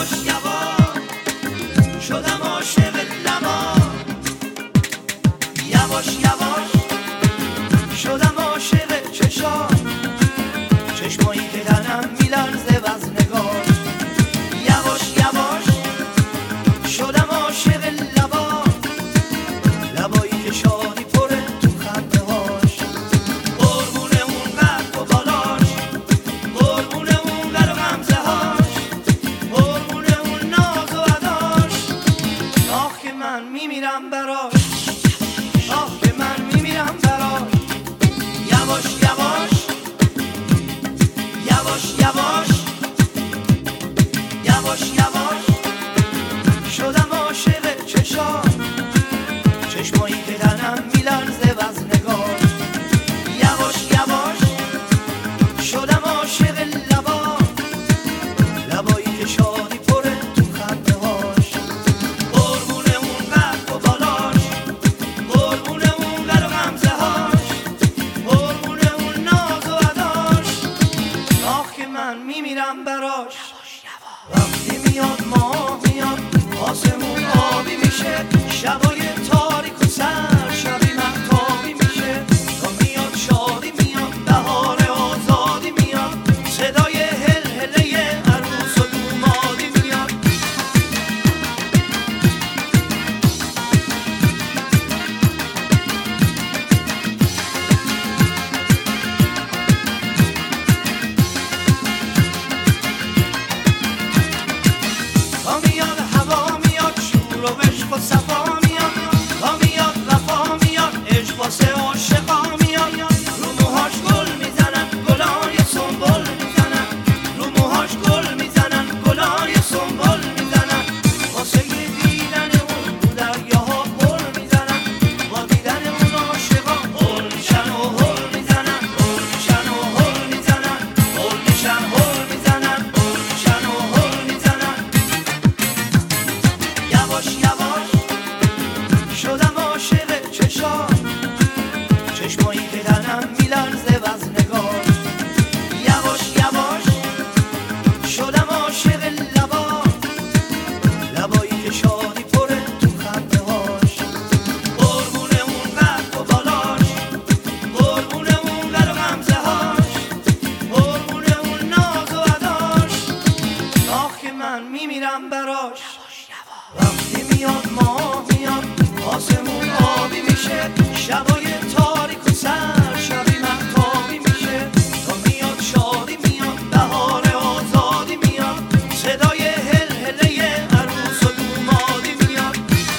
یواش یواش شدم عاشق لبا، یواش یواش شدم عاشق چشام، چشمایی که تنم میلرزه وز نگاه. یواش یواش شدم عاشق لبا، لبایی که شادی پره تو خنده هاش، قربون اون قد و بالاش، قربون اون قد و غمزه هاش، قربون اون ناز و اداش. آه که من میمیرم براش، آه که من میمیرم براش. یواش یواش یواش یواش یواش یواش شدم عاشق چشام، چشمایی که تنم میلرزه وز نگاه. یواش یواش شدم عاشق لبا، لبایی که شادی پره تو خنده هاش، قربون اون قد و بالاش، قربون اون قد و غمزه هاش، قربون اون ناز و اداش. آه که من میمیرم براش. وقتی میاد ماه میاد آسمون آبی میشه، شبای تاریک و سر شبی مهتابی میشه. تا میاد شادی میاد بهار آزادی میاد، صدای هل هله عروس و دومادی میاد. تا میاد هوا میاد شور و عشق و صفا میاد، تا میاد وفا میاد عشق واسه عاشقا میاد. رو موهاش گل میزنن گلای سنبل میزنن، رو موهاش گل میزنن گلای سنبل میزنن. واسه دیدن اون تو دریاها پر میزنن، با دیدن اون عاشقا هل میشن و هل میزنن، هل میشن و هل میزنن، هل میشن هل میزنن، هل میشن و هل میزنن. یواش یواش شدم عاشق چشام، چشمایی که تنم میلرزه وز نگاه. یواش یواش شدم عاشق لبا، لبایی که شادی پره تو خنده هاش، قربون اون قد و بالاش، قربون اون قد و غمزه هاش، قربون اون ناز و اداش. آه که من میمیرم براش. وقتی میاد ماه میاد آسمون آبی میشه، شبای تاریک و سر شبی مهتابی میشه. تا میاد شادی میاد بهار آزادی میاد، صدای هل هله عروس و دومادی میاد.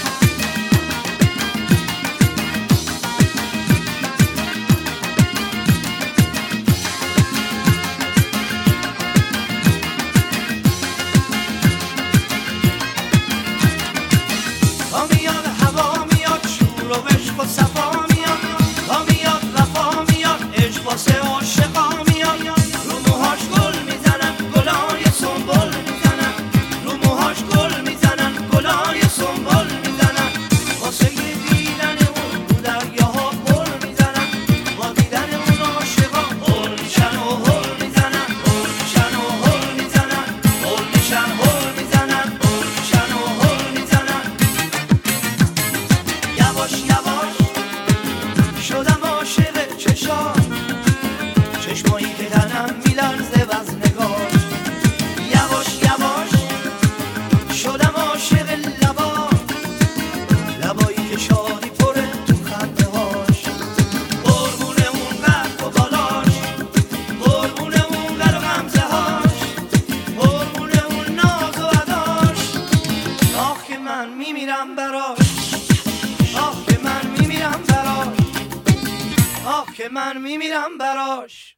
تا میاد هوا میاد شور و عشق و صفا میاد، تا میاد وفا میاد عشق واسه عاشقا میاد. رو موهاش گل میزنن گلای سنبل میزنن، رو موهاش گل میزنن گلای سنبل میزنن. واسه دیدن اون تو دریاها پر میزنن، با دیدن اون عاشقا هل میشن و هل میزنن، هل میشن و هل میزنن، هل میشن هل میزنن، هل میشن و هل میزنن. یواش یواش شدم عاشق چشام، چشمایی که تنم میلرزه وز نگاه. یواش یواش شدم عاشق لبا، لبایی که شادی پره تو خنده هاش، قربون اون قد و بالاش، قربون اون قد و غمزه هاش، قربون اون ناز و اداش. آه که من میمیرم براش، آه که من میمیرم براش، آه که من میمیرم براش.